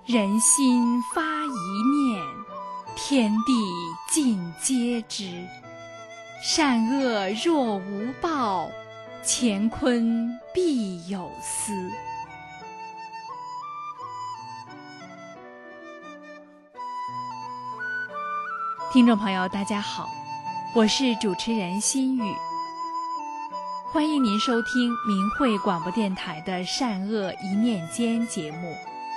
人心发一念，天地尽皆知。善恶若无报，乾坤必有私。听众朋友大家好，我是主持人心雨，欢迎您收听明慧广播电台的善恶一念间节目。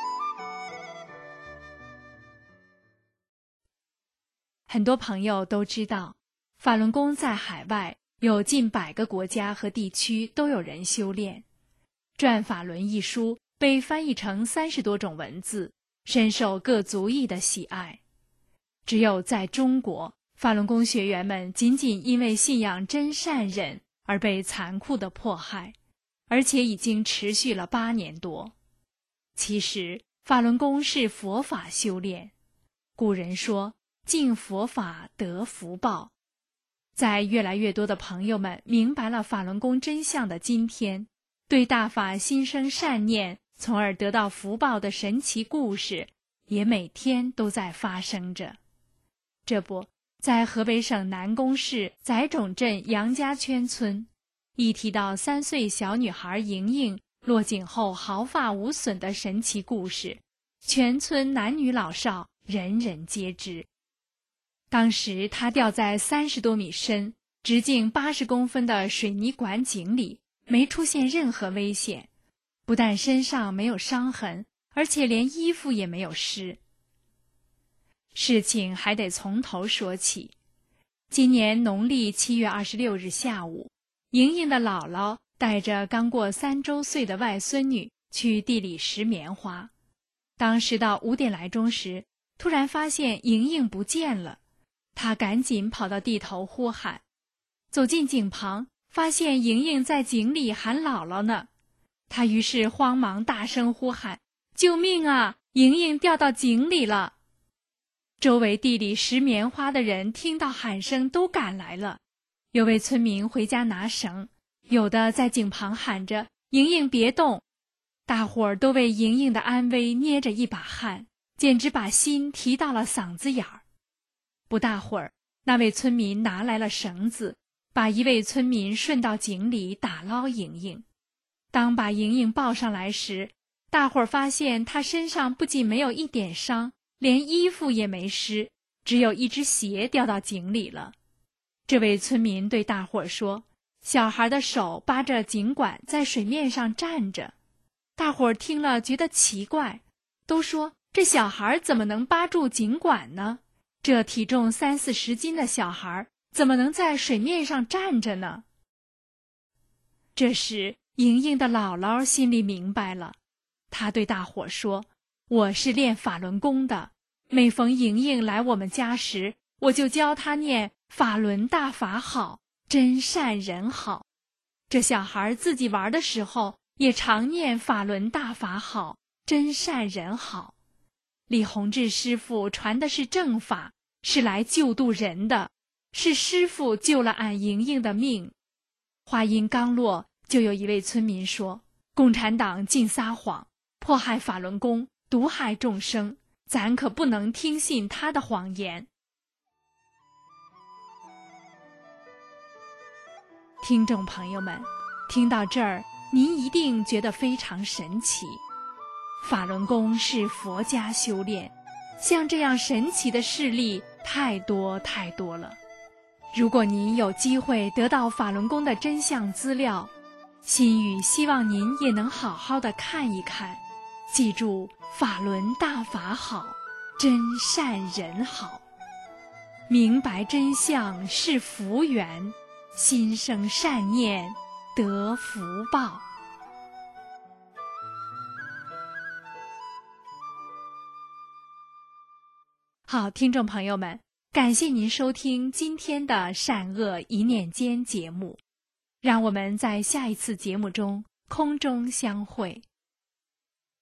很多朋友都知道，法轮功在海外有近100个国家和地区都有人修炼。《转法轮》一书被翻译成30多种文字，深受各族裔的喜爱。只有在中国，法轮功学员们仅仅因为信仰真善忍而被残酷的迫害，而且已经持续了8年多。其实，法轮功是佛法修炼。古人说，敬佛法得福报。在越来越多的朋友们明白了法轮功真相的今天，对大法心生善念，从而得到福报的神奇故事，也每天都在发生着。这不，在河北省南宫市载冢镇杨家圈村，一提到3岁小女孩莹莹落井后毫发无损的神奇故事，全村男女老少人人皆知。当时她掉在30多米深、直径80公分的水泥管井里，没出现任何危险，不但身上没有伤痕，而且连衣服也没有湿。事情还得从头说起。今年农历7月26日下午，莹莹的姥姥带着刚过3周岁的外孙女去地里拾棉花。当时到5点来钟时，突然发现莹莹不见了。她赶紧跑到地头呼喊，走进井旁，发现莹莹在井里喊姥姥呢。她于是慌忙大声呼喊：“救命啊！莹莹掉到井里了！”周围地里拾棉花的人听到喊声都赶来了，有位村民回家拿绳，有的在井旁喊着：“莹莹别动！”大伙儿都为莹莹的安危捏着一把汗，简直把心提到了嗓子眼儿。不大会儿，那位村民拿来了绳子，把一位村民顺到井里打捞莹莹。当把莹莹抱上来时，大伙儿发现她身上不仅没有一点伤，连衣服也没湿，只有一只鞋掉到井里了。这位村民对大伙儿说，小孩的手扒着井管在水面上站着。大伙儿听了觉得奇怪，都说这小孩怎么能扒住井管呢？这体重30-40斤的小孩怎么能在水面上站着呢？这时莹莹的姥姥心里明白了，她对大伙说，我是练法轮功的，每逢莹莹来我们家时，我就教她念法轮大法好，真善人好。这小孩自己玩的时候也常念法轮大法好，真善人好。李洪志师傅传的是正法，是来救度人的，是师傅救了俺莹莹的命。话音刚落，就有一位村民说，共产党尽撒谎，迫害法轮功，毒害众生，咱可不能听信他的谎言。听众朋友们，听到这儿，您一定觉得非常神奇。法轮功是佛家修炼，像这样神奇的事例太多太多了。如果您有机会得到法轮功的真相资料，心语希望您也能好好的看一看，记住法轮大法好，真善人好。明白真相是福缘，心生善念得福报。好，听众朋友们，感谢您收听今天的善恶一念间节目，让我们在下一次节目中空中相会。